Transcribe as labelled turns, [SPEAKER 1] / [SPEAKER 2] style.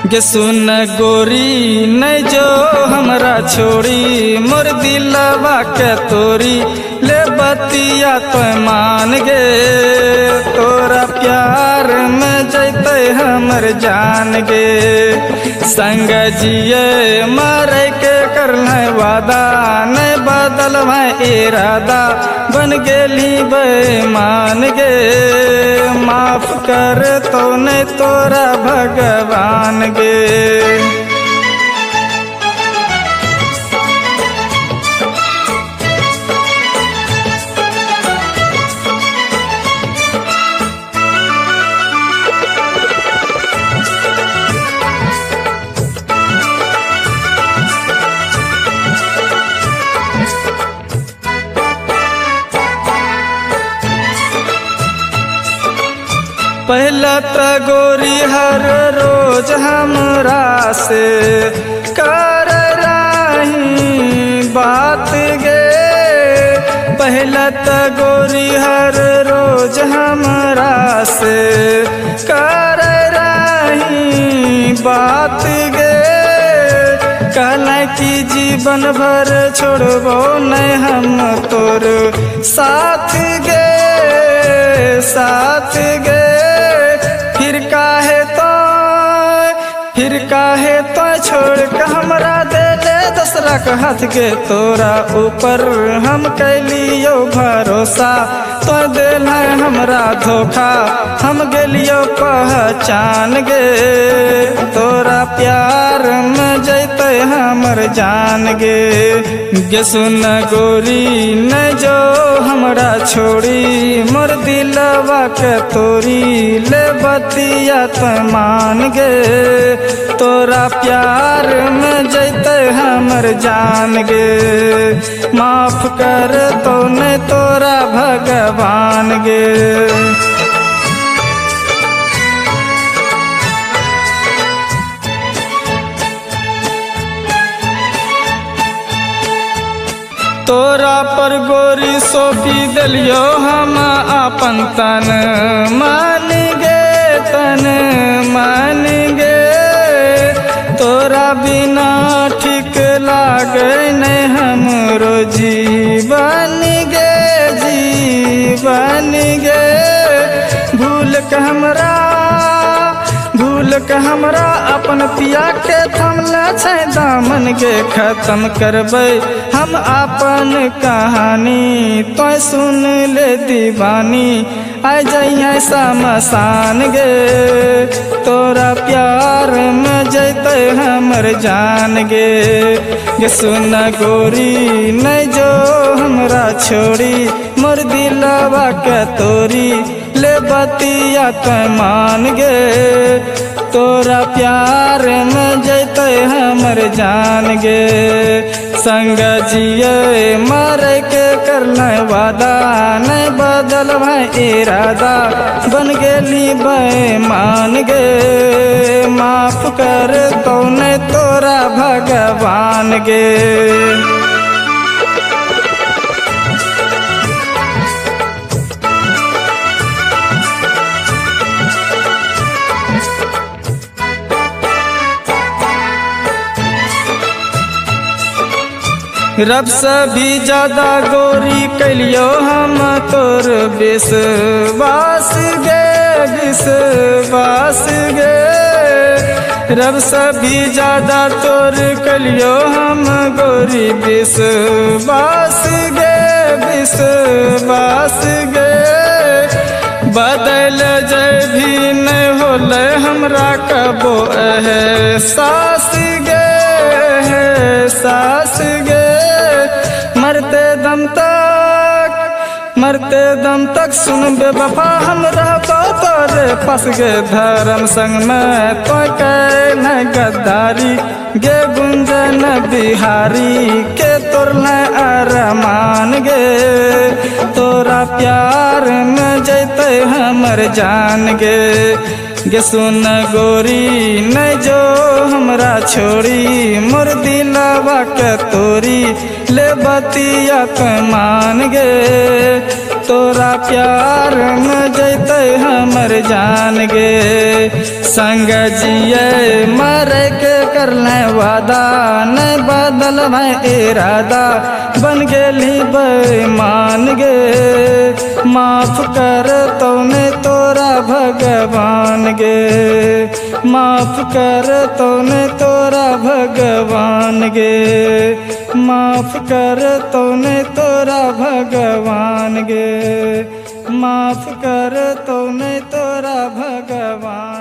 [SPEAKER 1] गे सुन गोरी नहीं जो हमरा छोड़ी मोर दिलवा के तोरी ले बतिया तो मान गे तोरा प्यार में जैते हमर जान गे संग जिए मारे के करना वादा नहीं बदल इरादा बन गेली बेमान गे माफ कर तो नहीं तोरा भगवान गे। पहला तो गोरी हर रोज हमरा से कर रही बात गे पहला तो गोरी हर रोज हमरा से कर रही बात गे कहला कि जीवन भर छोड़बो नहीं हम तोर साथ गे साथ गे फिर काहे तो छोड़ के हमरा दे ले दूसरा के हाथ के तोरा ऊपर हम कैलियो भरोसा तो दिल है हमरा धोखा हम गेलियो पहचान गे तोरा प्यार में जैते हमर जान गे सुन गोरी न जो हमरा छोड़ी मोर दिलवा के तोरी ले बतिया तो मान गे तोरा प्यार में जैते हमर जान गे माफ कर तो ने तोरा भगवान गे। तोरा पर गोरी सौंपी दिलियो हम अपन तन मान गे तोरा बिना ठीक लागे नहीं हमरो जीवन गे भूल के हमरा अपन पिया के थमला छै दामन गे खत्म करबै हम अपन कहानी तो सुन ले दीवानी आ जइया समसान गे तोरा प्यार में जैते हमर जान गे सुन गोरी नहीं जो हमरा छोड़ी मोर दिलवा के तोरी ले बतिया तो मान गे तोरा प्यार में जैते हमर जान गे संग जिए मारे के करना वादा नहीं बदल इरादा बन गेली बेमान गे माफ कर तो नहीं तोरा भगवान गे। रब से भी ज्यादा गोरी कैलियो हम तोर विश्वास गे रब से भी ज्यादा तोर कैलियो हम गोरी विश्वास गे बदल जाय भी नहीं होले हमरा कबो एहसास गे मरते दम तक सुन बेवफा हम रहबो तोरे पास गे धर्म संग में तो कहना गद्दारी गे गुंजन बिहारी के तोरना अरमान गे तोरा प्यार में जैते हमर जान गे सुन गोरी नहीं जो हमरा छोड़ी मोर दिलवा के तोरी ले बतिया तो मान गे तोरा प्यार में जैते हमर जान गे संग जिए मर कर ले वादा नहीं बदल मैं इरादा बन गेली बेईमान गे माफ कर तूने तोरा भगवान गे माफ कर तूने तोरा भगवान गे माफ कर तूने तोरा भगवान गे माफ कर तूने तोरा भगवान